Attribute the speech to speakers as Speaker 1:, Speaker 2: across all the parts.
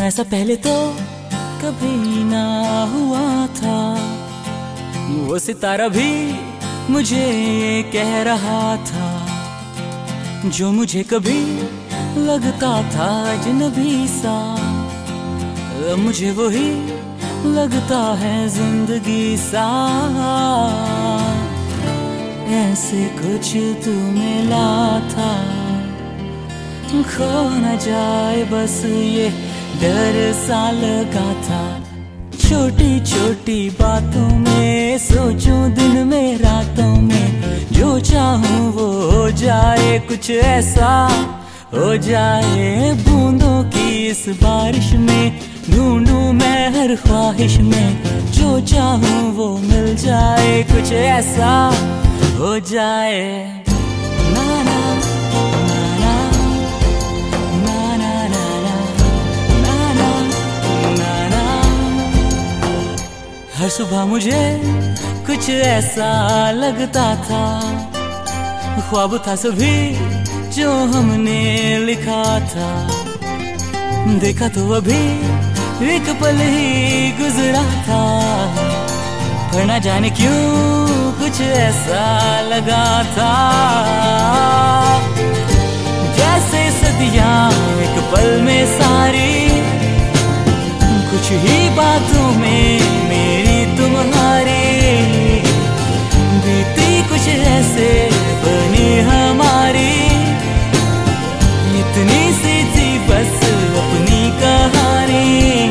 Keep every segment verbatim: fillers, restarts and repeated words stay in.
Speaker 1: ऐसा पहले तो कभी ना हुआ था। वो सितारा भी मुझे कह रहा था, जो मुझे कभी लगता था अजनबी सा, अब मुझे वही लगता है जिंदगी सा। ऐसे कुछ तू मिला था, खो न जाए बस ये डर सा लगा था। छोटी छोटी बातों में सोचूं दिन में रातों में, जो चाहूं वो हो जाए कुछ ऐसा हो जाए। बूंदों की इस बारिश में ढूंढूं मैं हर ख्वाहिश में, जो चाहूं वो मिल जाए कुछ ऐसा हो जाए। ना ना ना ना ना ना ना ना ना ना। हर सुबह मुझे कुछ ऐसा लगता था, ख्वाब था सभी जो हमने लिखा था। देखा तो अभी एक पल ही गुजरा था, पर ना जाने क्यों कुछ ऐसा लगा था। जैसे सदियां एक पल में सारी, कुछ ही बातों में मेरी तुम्हारी बीती कुछ ऐसे बनी हमारी। इतनी सी थी बस अपनी कहानी,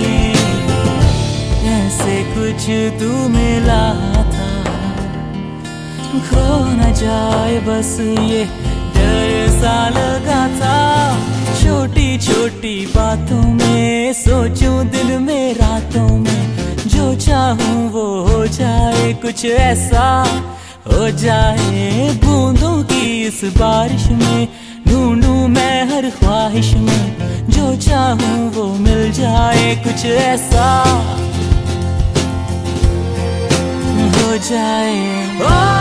Speaker 1: ऐसे कुछ तू मिला था, खो न जाए बस ये डर सा लगा था। छोटी छोटी बातों में सोचूं दिन में रातों में, जो चाहूं वो हो जाए कुछ ऐसा हो जाए। बूंदों की इस बारिश में ढूंढूं मैं हर ख्वाहिश में, जो चाहूं वो मिल जाए कुछ ऐसा हो जाए। ओ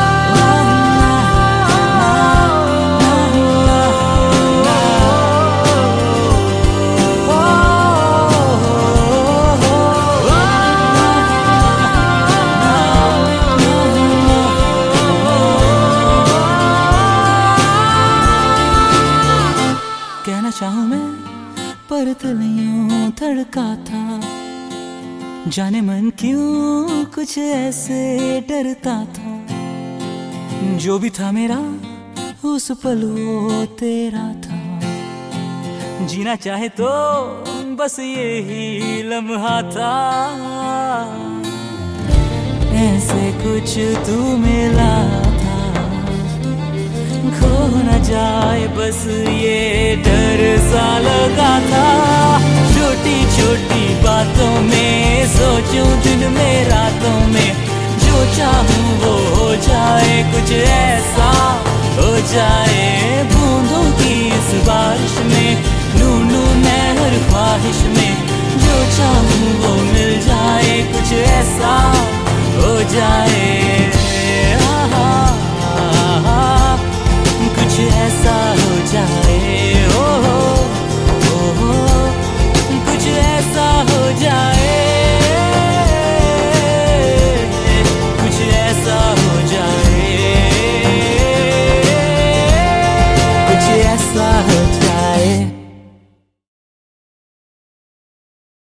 Speaker 1: कहना चाहूं मैं पर दिल यूं धड़का था, जाने मन क्यों कुछ ऐसे डरता था। जो भी था मेरा उस पल वो तेरा था, जीना चाहे तो बस यही लम्हा था। ऐसे कुछ तू मिला था, खो न जाए बस ये डर सा लगा था। छोटी छोटी बातों में सोचूं दिन में रातों में, जो चाहूं वो हो जाए कुछ ऐसा हो जाए। बूंदों की इस बारिश में ढूंढूं मैं हर ख्वाहिश में, जो चाहूं